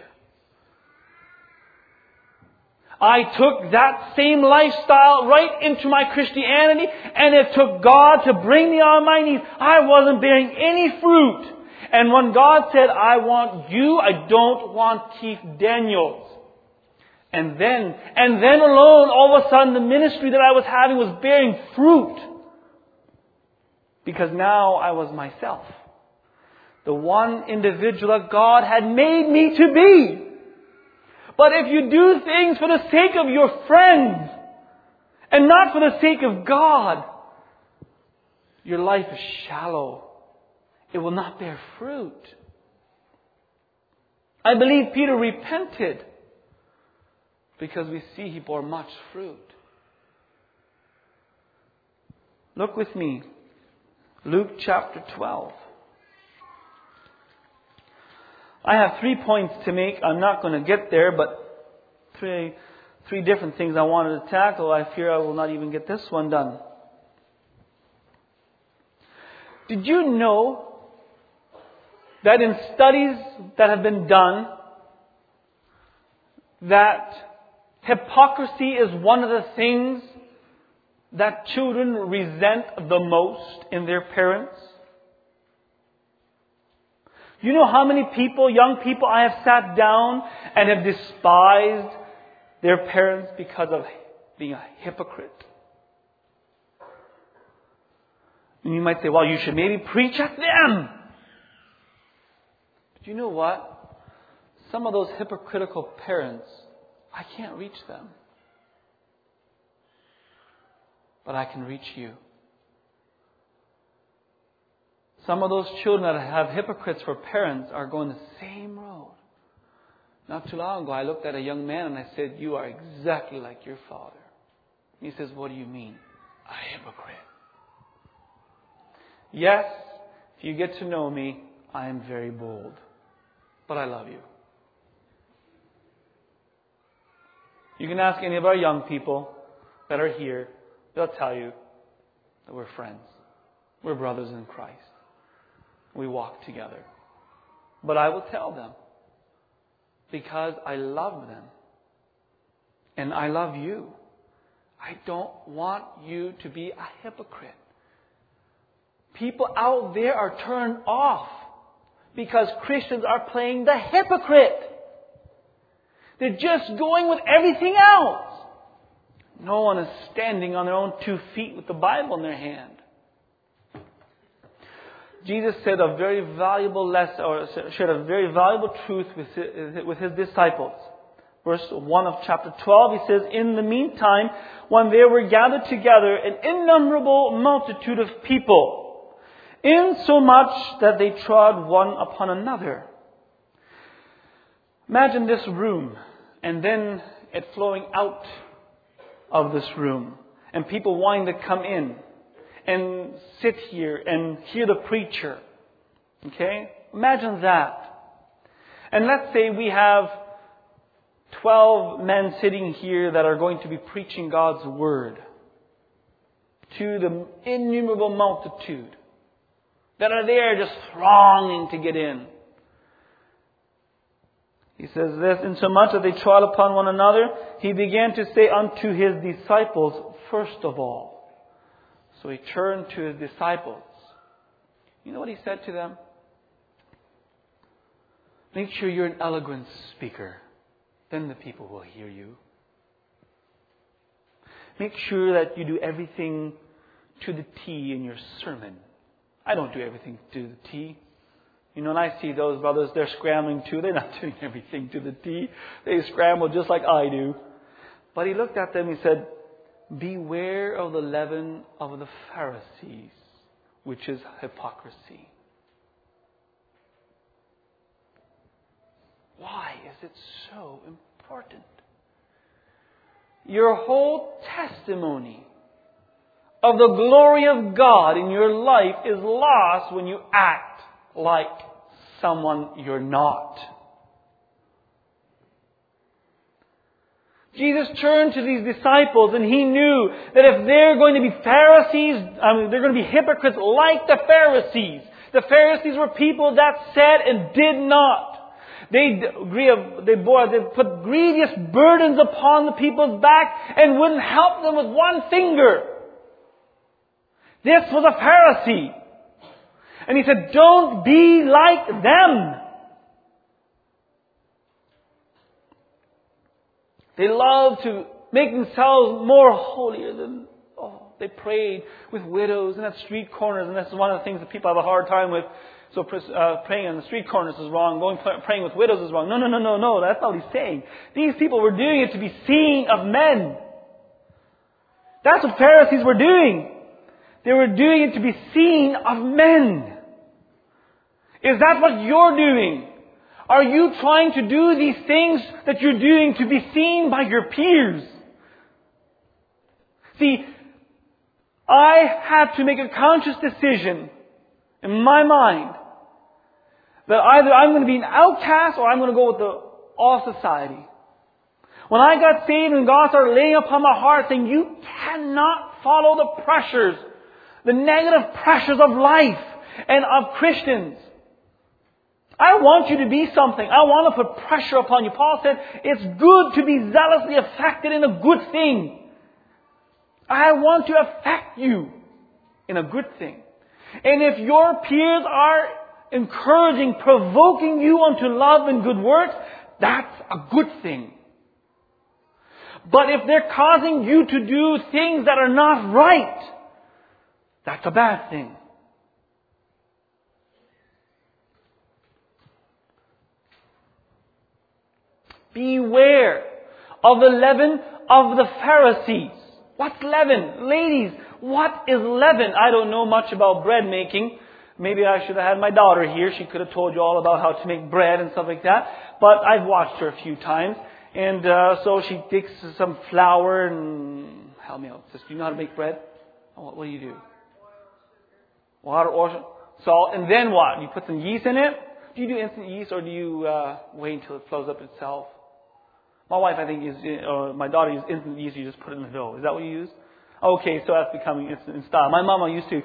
Speaker 1: I took that same lifestyle right into my Christianity, and it took God to bring me on my knees. I wasn't bearing any fruit. And when God said, I want you, I don't want Keith Daniels. And then, and then alone, all of a sudden, the ministry that I was having was bearing fruit. Because now I was myself. The one individual that God had made me to be. But if you do things for the sake of your friends and not for the sake of God, your life is shallow. It will not bear fruit. I believe Peter repented because we see he bore much fruit. Look with me. Luke chapter twelve. I have three points to make. I'm not going to get there, but three, three different things I wanted to tackle. I fear I will not even get this one done. Did you know that in studies that have been done, that hypocrisy is one of the things that children resent the most in their parents? You know how many people, young people, I have sat down and have despised their parents because of being a hypocrite? And you might say, well, you should maybe preach at them. But you know what? Some of those hypocritical parents, I can't reach them. But I can reach you. Some of those children that have hypocrites for parents are going the same road. Not too long ago, I looked at a young man and I said, you are exactly like your father. And he says, what do you mean? A hypocrite. Yes, if you get to know me, I am very bold. But I love you. You can ask any of our young people that are here. They'll tell you that we're friends. We're brothers in Christ. We walk together. But I will tell them because I love them. And I love you. I don't want you to be a hypocrite. People out there are turned off because Christians are playing the hypocrite. They're just going with everything else. No one is standing on their own two feet with the Bible in their hand. Jesus said a very valuable lesson, or shared a very valuable truth with his, with his disciples. Verse one of chapter twelve, he says, in the meantime, when they were gathered together, an innumerable multitude of people, insomuch that they trod one upon another. Imagine this room, and then it flowing out of this room, and people wanting to come in. and sit here and hear the preacher. Okay? Imagine that. And let's say we have twelve men sitting here that are going to be preaching God's Word to the innumerable multitude that are there just thronging to get in. He says this, insomuch that they trod upon one another, he began to say unto his disciples, first of all. So he turned to his disciples. You know what he said to them? Make sure you're an eloquent speaker. Then the people will hear you. Make sure that you do everything to the T in your sermon. I don't do everything to the T. You know, and I see those brothers, they're scrambling too. They're not doing everything to the T. They scramble just like I do. But he looked at them and he said, beware of the leaven of the Pharisees, which is hypocrisy. Why is it so important? Your whole testimony of the glory of God in your life is lost when you act like someone you're not. Jesus turned to these disciples and He knew that if they're going to be Pharisees, I mean, they're going to be hypocrites like the Pharisees. The Pharisees were people that said and did not. They, they, bore, they put grievous burdens upon the people's back and wouldn't help them with one finger. This was a Pharisee. And He said, don't be like them. They love to make themselves more holier than, oh, they prayed with widows and at street corners. And that's one of the things that people have a hard time with. So uh, praying on the street corners is wrong. Going praying with widows is wrong. No, no, no, no, no. That's not what He's saying. These people were doing it to be seen of men. That's what Pharisees were doing. They were doing it to be seen of men. Is that what you're doing? Are you trying to do these things that you're doing to be seen by your peers? See, I had to make a conscious decision in my mind that either I'm going to be an outcast or I'm going to go with the all society. When I got saved and God started laying upon my heart saying, you cannot follow the pressures, the negative pressures of life and of Christians. I want you to be something. I want to put pressure upon you. Paul said, it's good to be zealously affected in a good thing. I want to affect you in a good thing. And if your peers are encouraging, provoking you unto love and good works, that's a good thing. But if they're causing you to do things that are not right, that's a bad thing. Beware of the leaven of the Pharisees. What's leaven? Ladies, what is leaven? I don't know much about bread making. Maybe I should have had my daughter here. She could have told you all about how to make bread and stuff like that. But I've watched her a few times. And uh, so she takes some flour and... Help me out. Sister, do you know how to make bread? What, what do you do? Water, oil, salt. And then what? You put some yeast in it? Do you do instant yeast or do you uh, wait until it flows up itself? My wife, I think, uses, or my daughter uses instant yeast. You just put it in the dough. Is that what you use? Okay, so that's becoming instant in style. My mama used to...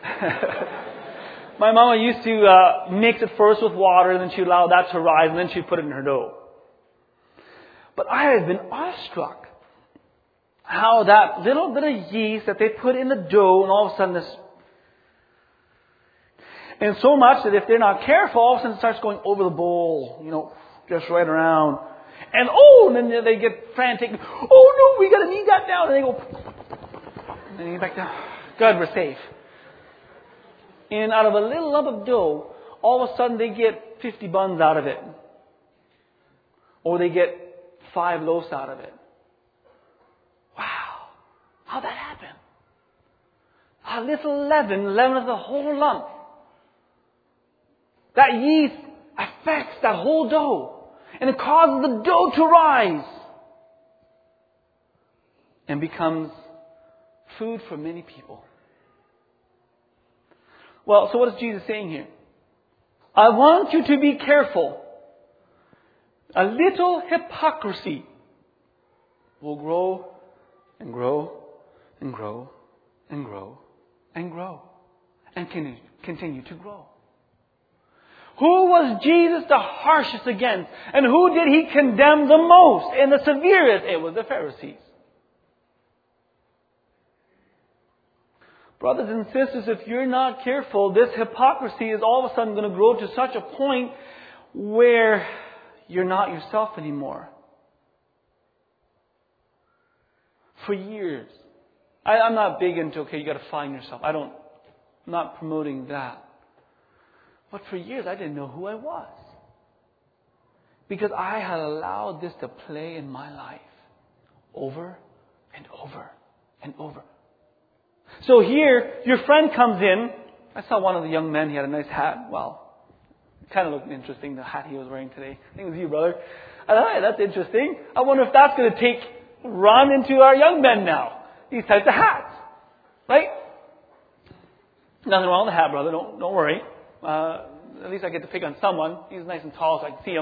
Speaker 1: My mama used to uh, mix it first with water, and then she'd allow that to rise, and then she'd put it in her dough. But I have been awestruck how that little bit of yeast that they put in the dough, and all of a sudden this... And so much that if they're not careful, all of a sudden it starts going over the bowl, you know, just right around. And oh, and then they get frantic. Oh no, we got to knead that down. And they go... And then they get back down. God, we're safe. And out of a little lump of dough, all of a sudden they get fifty buns out of it. Or they get five loaves out of it. Wow. How'd that happen? A little leaven leaveneth the whole lump. That yeast affects that whole dough. And it causes the dough to rise. And becomes food for many people. Well, so what is Jesus saying here? I want you to be careful. A little hypocrisy will grow and grow and grow and grow and grow and continue, continue to grow. Who was Jesus the harshest against? And who did he condemn the most and the severest? It was the Pharisees. Brothers and sisters, if you're not careful, this hypocrisy is all of a sudden going to grow to such a point where you're not yourself anymore. For years. I, I'm not big into, okay, you got to find yourself. I don't, I'm not promoting that. But for years, I didn't know who I was. Because I had allowed this to play in my life. Over and over and over. So here, your friend comes in. I saw one of the young men. He had a nice hat. Well, it kind of looked interesting, the hat he was wearing today. I think it was you, brother. I thought, hey, that's interesting. I wonder if that's going to take run into our young men now. These types of hats. Right? Nothing wrong with the hat, brother. Don't, don't worry. Uh, at least I get to pick on someone. He's nice and tall, so I can see him.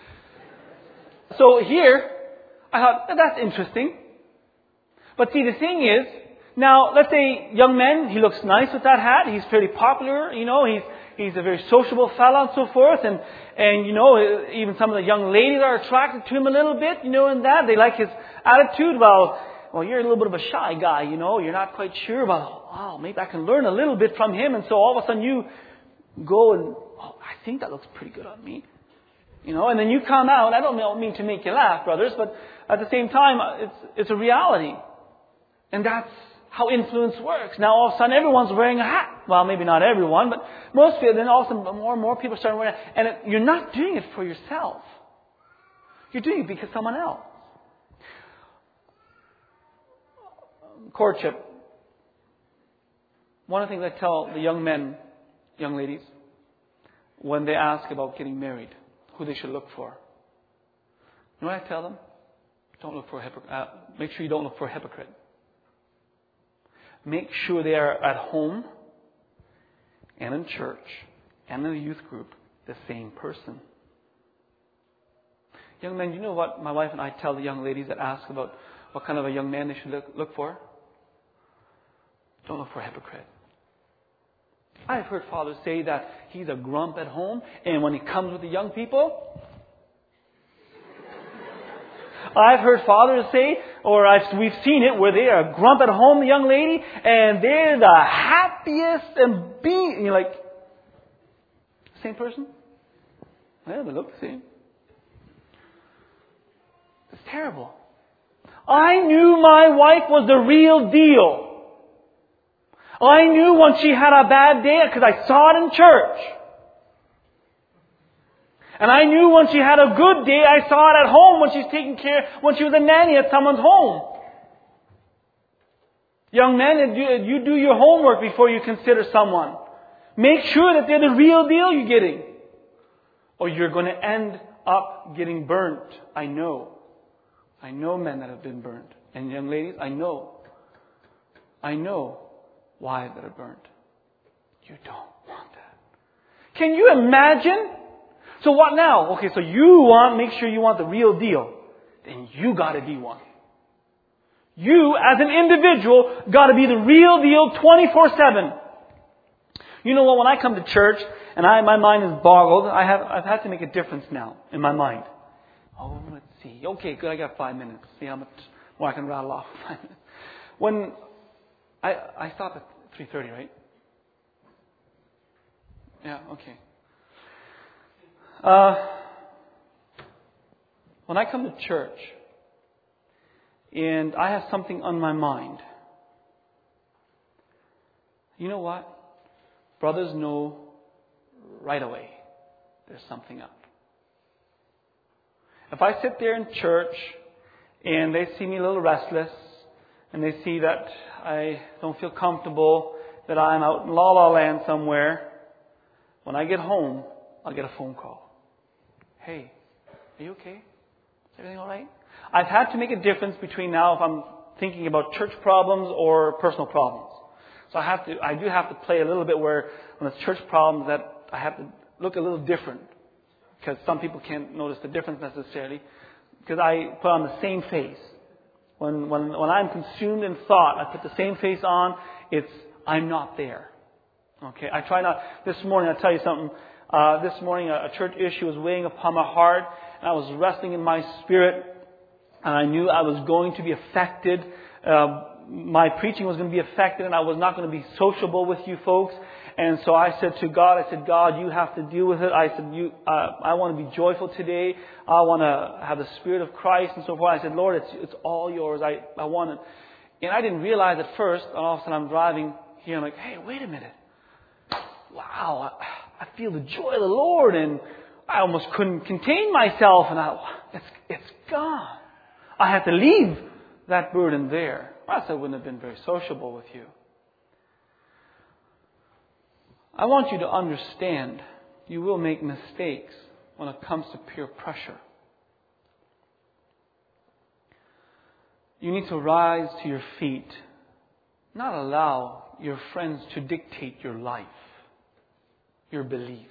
Speaker 1: So here, I thought, that's interesting. But see, the thing is, now, let's say young men, he looks nice with that hat. He's fairly popular, you know. He's he's a very sociable fella and so forth. And, and, you know, even some of the young ladies are attracted to him a little bit, you know, in that. They like his attitude. Well, well, you're a little bit of a shy guy, you know. You're not quite sure about, oh, maybe I can learn a little bit from him. And so all of a sudden you go and, oh, I think that looks pretty good on me. You know, and then you come out. I don't mean to make you laugh, brothers, but at the same time, it's it's a reality. And that's how influence works. Now all of a sudden everyone's wearing a hat. Well, maybe not everyone, but most people. Then all of a sudden more and more people start wearing it. And it, you're not doing it for yourself. You're doing it because someone else. Courtship. One of the things I tell the young men, young ladies, when they ask about getting married, who they should look for. You know what I tell them? Don't look for a hypocrite. Uh, make sure you don't look for a hypocrite. Make sure they are at home and in church and in the youth group the same person. Young men, you know what my wife and I tell the young ladies that ask about what kind of a young man they should look, look for? Don't look for a hypocrite. I've heard fathers say that he's a grump at home, and when he comes with the young people, I've heard fathers say, or I've, we've seen it, where they are a grump at home, the young lady, and they're the happiest and be. And you're like, same person? Yeah, they look the same. It's terrible. I knew my wife was the real deal. I knew when she had a bad day because I saw it in church. And I knew when she had a good day, I saw it at home when she's taking care, when she was a nanny at someone's home. Young men, you do your homework before you consider someone. Make sure that they're the real deal you're getting. Or you're going to end up getting burnt. I know. I know men that have been burnt. And young ladies, I know. I know wives that are burnt. You don't want that. Can you imagine? So what now? Okay, so you want, make sure you want the real deal. Then you got to be one. You, as an individual, got to be the real deal twenty-four seven. You know what? When I come to church and I, my mind is boggled, I have, I've had to make a difference now in my mind. Oh, let's see. Okay, good. I got five minutes. See how much more I can rattle off. Five minutes. When I, I stop at three thirty, right? Yeah. Okay. Uh, when I come to church and I have something on my mind, you know what? Brothers know right away there's something up. If I sit there in church and they see me a little restless and they see that I don't feel comfortable, that I'm out in La La Land somewhere, when I get home, I'll get a phone call. Hey, are you okay? Is everything all right? I've had to make a difference between now if I'm thinking about church problems or personal problems. So I have to, I do have to play a little bit where when it's church problems that I have to look a little different. Because some people can't notice the difference necessarily. Because I put on the same face. When, when, when I'm consumed in thought, I put the same face on. It's, I'm not there. Okay, I try not, this morning, I'll tell you something. Uh, this morning a, a church issue was weighing upon my heart. And I was wrestling in my spirit. And I knew I was going to be affected. Uh, my preaching was going to be affected. And I was not going to be sociable with you folks. And so I said to God, I said, God, you have to deal with it. I said, you, uh, I want to be joyful today. I want to have the Spirit of Christ and so forth. I said, Lord, it's, it's all yours. I, I want it. And I didn't realize at first, and all of a sudden I'm driving here, I'm like, hey, wait a minute. Wow, I, I feel the joy of the Lord, and I almost couldn't contain myself, and I, it's, it's gone. I had to leave that burden there. Else I wouldn't have been very sociable with you. I want you to understand you will make mistakes when it comes to peer pressure. You need to rise to your feet, not allow your friends to dictate your life, your beliefs.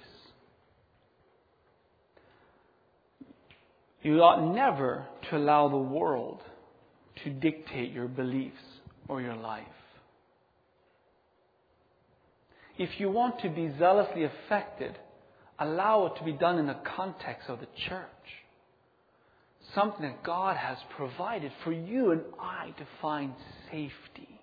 Speaker 1: You ought never to allow the world to dictate your beliefs or your life. If you want to be zealously affected, allow it to be done in the context of the church. Something that God has provided for you and I to find safety.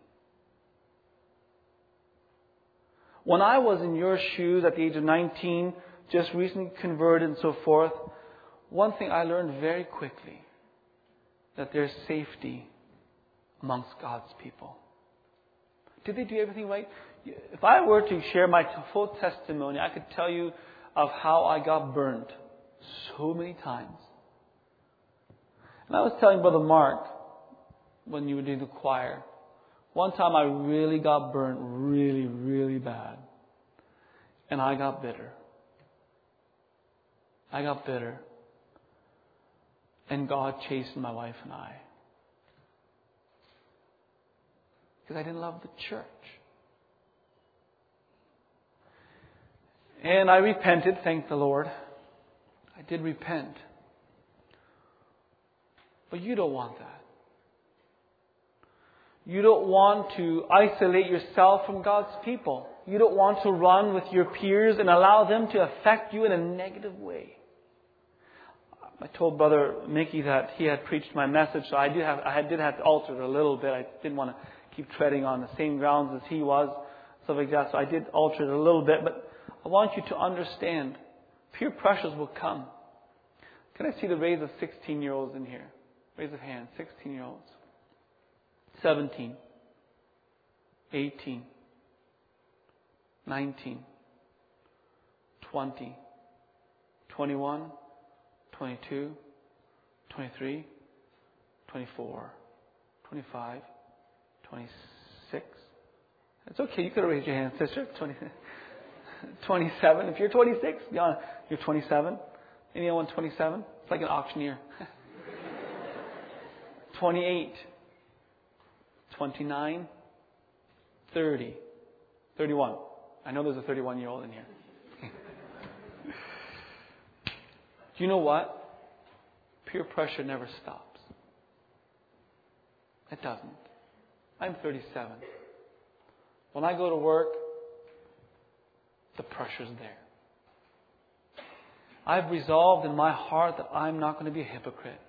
Speaker 1: When I was in your shoes at the age of nineteen, just recently converted and so forth, one thing I learned very quickly, that there's safety amongst God's people. Did they do everything right? If I were to share my full testimony, I could tell you of how I got burned so many times. And I was telling Brother Mark, when you were doing the choir, one time I really got burnt really, really bad. And I got bitter. I got bitter. And God chastened my wife and I. Because I didn't love the church. And I repented, thank the Lord. I did repent. But you don't want that. You don't want to isolate yourself from God's people. You don't want to run with your peers and allow them to affect you in a negative way. I told Brother Mickey that he had preached my message, so I did have I did have to alter it a little bit. I didn't want to keep treading on the same grounds as he was, stuff like that. So I did alter it a little bit. But I want you to understand, peer pressures will come. Can I see the raise of sixteen-year-olds in here? Raise of hands, sixteen-year-olds. seventeen. eighteen. nineteen. twenty. twenty-one. twenty-two. twenty-three. twenty-four. twenty-five. twenty-six. It's okay, you could have raised your hand, sister. twenty, twenty-seven. If you're twenty-six, you're twenty-seven. Anyone twenty-seven? It's like an auctioneer. twenty-eight. twenty-nine. thirty. thirty-one. I know there's a thirty-one-year-old in here. Do you know what? Peer pressure never stops. It doesn't. I'm thirty-seven. When I go to work, the pressure's there. I've resolved in my heart that I'm not going to be a hypocrite.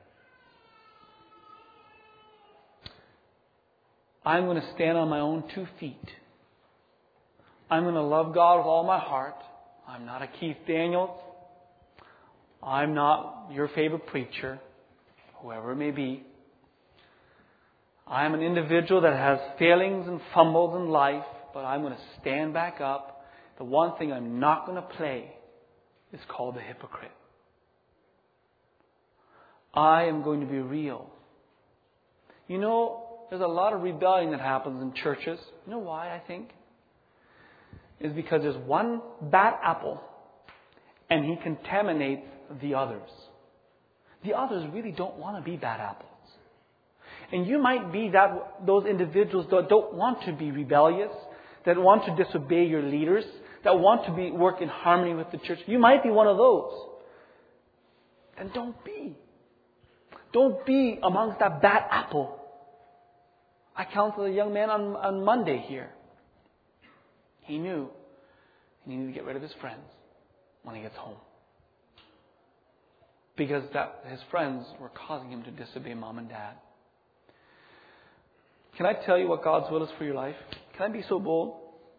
Speaker 1: I'm going to stand on my own two feet. I'm going to love God with all my heart. I'm not a Keith Daniels. I'm not your favorite preacher, whoever it may be. I'm an individual that has failings and fumbles in life, but I'm going to stand back up. The one thing I'm not going to play is called the hypocrite. I am going to be real. You know, there's a lot of rebellion that happens in churches. You know why, I think? It's because there's one bad apple and he contaminates the others. The others really don't want to be bad apples. And you might be that those individuals that don't want to be rebellious, that want to disobey your leaders, that want to be work in harmony with the church. You might be one of those. Then don't be. Don't be amongst that bad apple. I counseled a young man on, on Monday here. He knew he needed to get rid of his friends when he gets home. Because that his friends were causing him to disobey mom and dad. Can I tell you what God's will is for your life? Can I be so bold?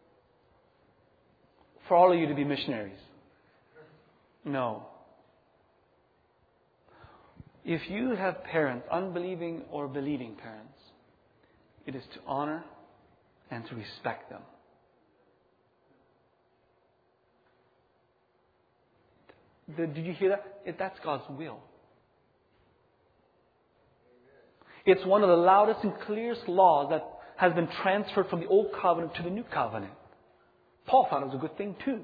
Speaker 1: For all of you to be missionaries. No. If you have parents, unbelieving or believing parents, it is to honor and to respect them. The, did you hear that? It, that's God's will. It's one of the loudest and clearest laws that has been transferred from the Old Covenant to the New Covenant. Paul thought it was a good thing too.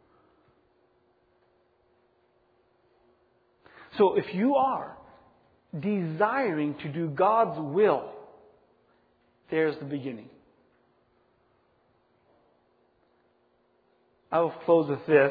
Speaker 1: So if you are desiring to do God's will, there's the beginning. I will close with this.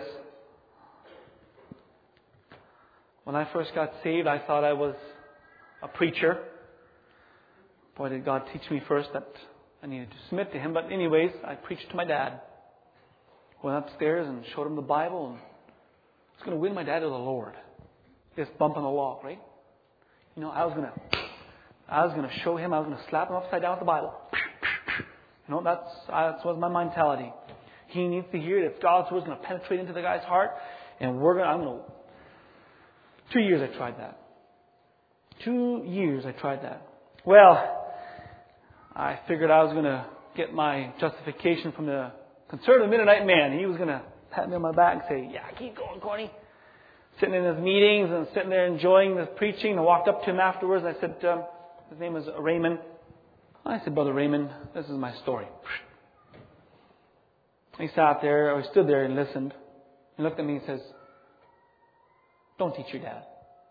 Speaker 1: When I first got saved, I thought I was a preacher. Boy, did God teach me first that I needed to submit to Him. But anyways, I preached to my dad. Went upstairs and showed him the Bible. And I was going to win my dad to the Lord. Just bump on the wall, right? You know, I was going to, I was going to show him. I was going to slap him upside down with the Bible. You know, that's that was my mentality. He needs to hear it. If God's word is going to penetrate into the guy's heart, and we're going, to, I'm going to. Two years I tried that. Two years I tried that. Well, I figured I was going to get my justification from the conservative Mennonite man. He was going to pat me on my back and say, yeah, keep going, Corny. Sitting in his meetings and sitting there enjoying the preaching. And I walked up to him afterwards and I said, um, his name was Raymond. I said, Brother Raymond, this is my story. He sat there, or he stood there and listened. He looked at me and says, don't teach your dad.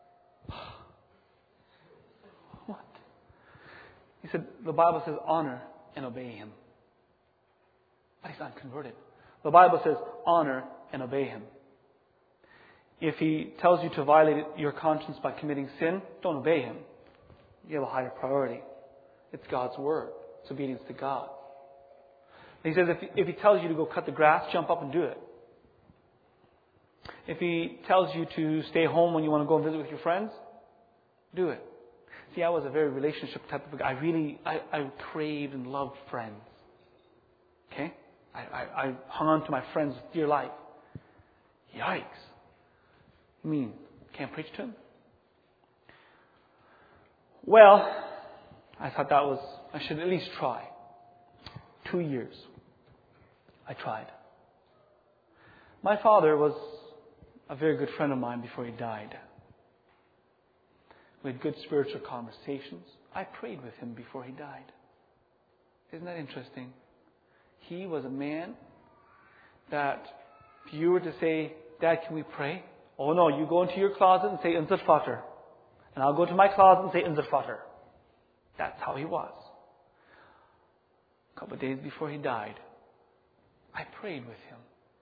Speaker 1: What? He said, the Bible says honor and obey him. But he's not converted. The Bible says honor and obey him. If he tells you to violate your conscience by committing sin, don't obey him. You have a higher priority. It's God's word. It's obedience to God. And he says if he, if he tells you to go cut the grass, jump up and do it. If he tells you to stay home when you want to go and visit with your friends, do it. See, I was a very relationship type of guy. I really, I, I craved and loved friends. Okay? I, I, I hung on to my friends with dear life. Yikes. You mean, can't preach to him? Well, I thought that was, I should at least try. Two years. I tried. My father was a very good friend of mine before he died. We had good spiritual conversations. I prayed with him before he died. Isn't that interesting? He was a man that if you were to say, Dad, can we pray? Oh no, you go into your closet and say, Unser Vater. And I'll go to my closet and say, Unser Vater. That's how he was. A couple of days before he died, I prayed with him.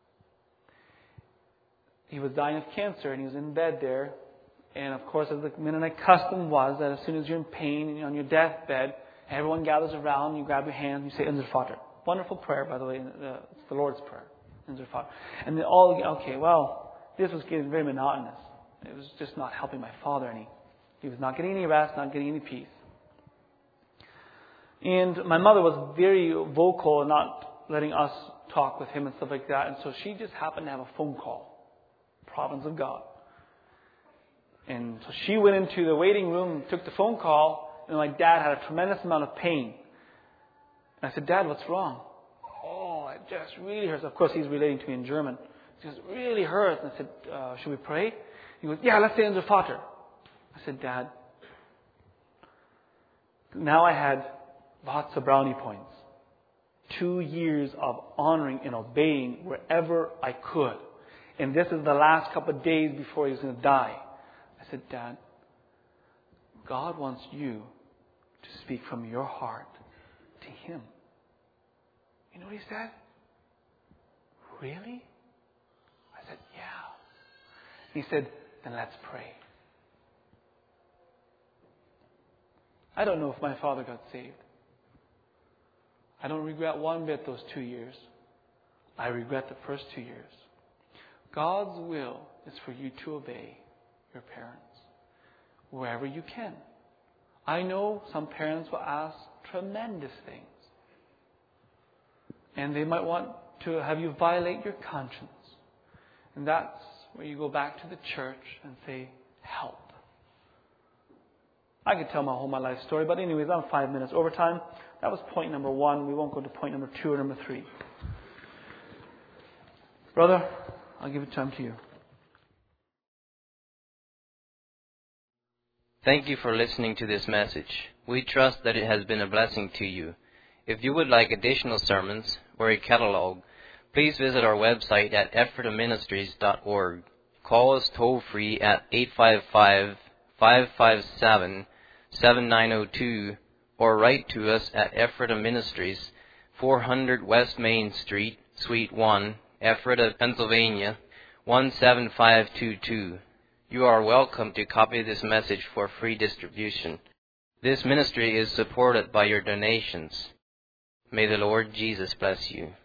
Speaker 1: He was dying of cancer and he was in bed there. And of course, as the Mennonite custom was, that as soon as you're in pain and you're on your deathbed, everyone gathers around, you grab your hand, you say, Unser Vater. Wonderful prayer, by the way. It's the Lord's Prayer. Unser Vater. And they all, okay, well, this was getting very monotonous. It was just not helping my father any. He was not getting any rest, not getting any peace. And my mother was very vocal, not letting us talk with him and stuff like that. And so she just happened to have a phone call. Providence of God. And so she went into the waiting room and took the phone call. And my dad had a tremendous amount of pain. And I said, Dad, what's wrong? Oh, it just really hurts. Of course, he's relating to me in German. It just really hurts. And I said, uh, should we pray? He goes, yeah, let's say Unser Vater. I said, Dad, now I had lots of brownie points. Two years of honoring and obeying wherever I could. And this is the last couple of days before he was going to die. I said, Dad, God wants you to speak from your heart to Him. You know what he said? really? I said, yeah. He said, then let's pray. I don't know if my father got saved. I don't regret one bit those two years. I regret the first two years. God's will is for you to obey your parents wherever you can. I know some parents will ask tremendous things. And they might want to have you violate your conscience. And that's where you go back to the church and say, help. I could tell my whole my life story, but anyways, I'm five minutes over time. That was point number one. We won't go to point number two or number three. Brother, I'll give it time to you.
Speaker 2: Thank you for listening to this message. We trust that it has been a blessing to you. If you would like additional sermons or a catalog, please visit our website at ephrata ministries dot org. Call us toll free at eight five five, five five seven, seven nine zero two or write to us at Ephrata Ministries, four hundred West Main Street, Suite one, Ephrata, Pennsylvania, one seven five two two. You are welcome to copy this message for free distribution. This ministry is supported by your donations. May the Lord Jesus bless you.